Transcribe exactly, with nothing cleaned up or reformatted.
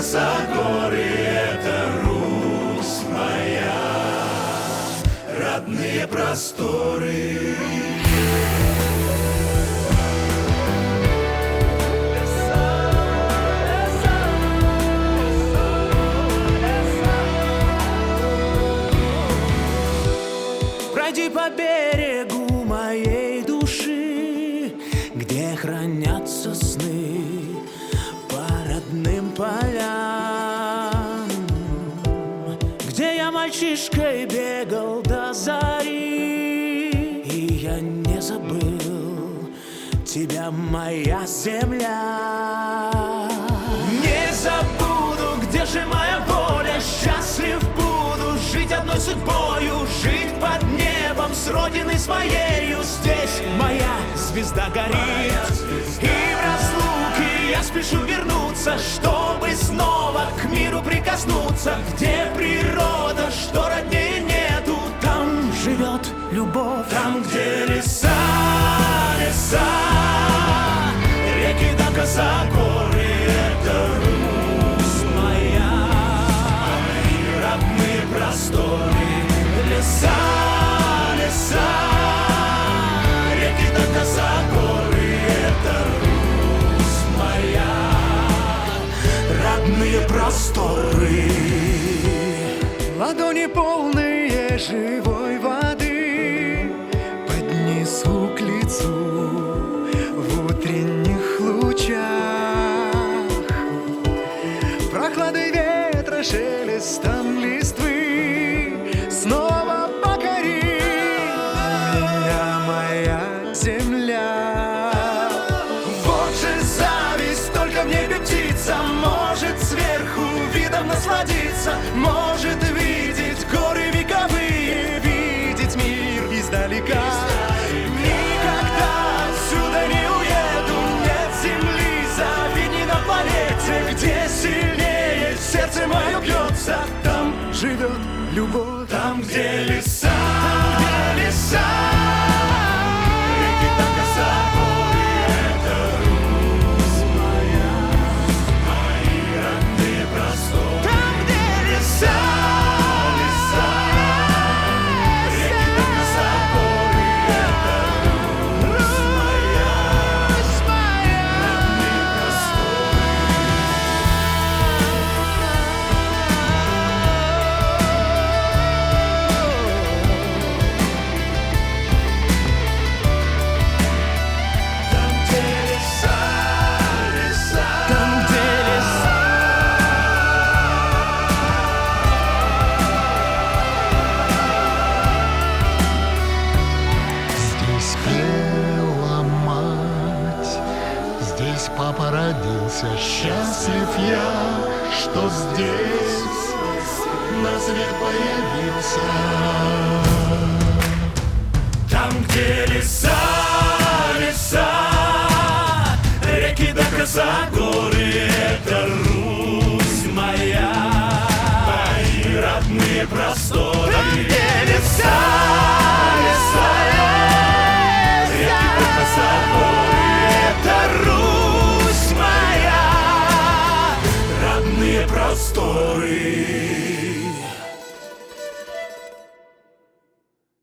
коса, горы — это Русь моя, родные просторы. Пройди по берегу моей души, где хранятся сны по родным полям, где я мальчишкой бегал до зари, и я не забыл тебя, моя земля. Не забуду, где же моя воля, счастлив буду жить одной судьбою, жить под небом с родиной своею. Здесь моя звезда горит, и в разлуке я спешу вернуться, чтобы снова к миру прикоснуться, где природа, что роднее нету. Там живет любовь, там, где леса, леса, реки до коса, горы — это Русь моя, мои родные просторы. Леса, леса, реки до коса, горы — это Русь моя, родные просторы. Ладони полные живой воды поднесу к лицу в утренних лучах, прохладой ветра, шелестом листвы снова покори меня, моя земля. Вот же зависть, только в небе птица может сверху видом насладиться, может видеть горы вековые, видеть мир издалека. Никогда отсюда не уеду, нет земли, завидней на планете, где сильнее сердце мое бьется. Там живет любовь, там, где леса, там, где леса, реки до коса, горы — это Русь моя, мои родные просторы. Там, где леса, леса, реки до коса, горы — это Русь моя, родные просторы. Там, где леса, леса, там, где леса. Здесь пела мать, здесь папа родился. Счастлив я, что здесь на свет появился. Там, где леса, леса, реки до коса, горы — это Русь моя, мои родные просторы. Там, где леса, леса, реки до коса, горы — это Русь моя, родные просторы.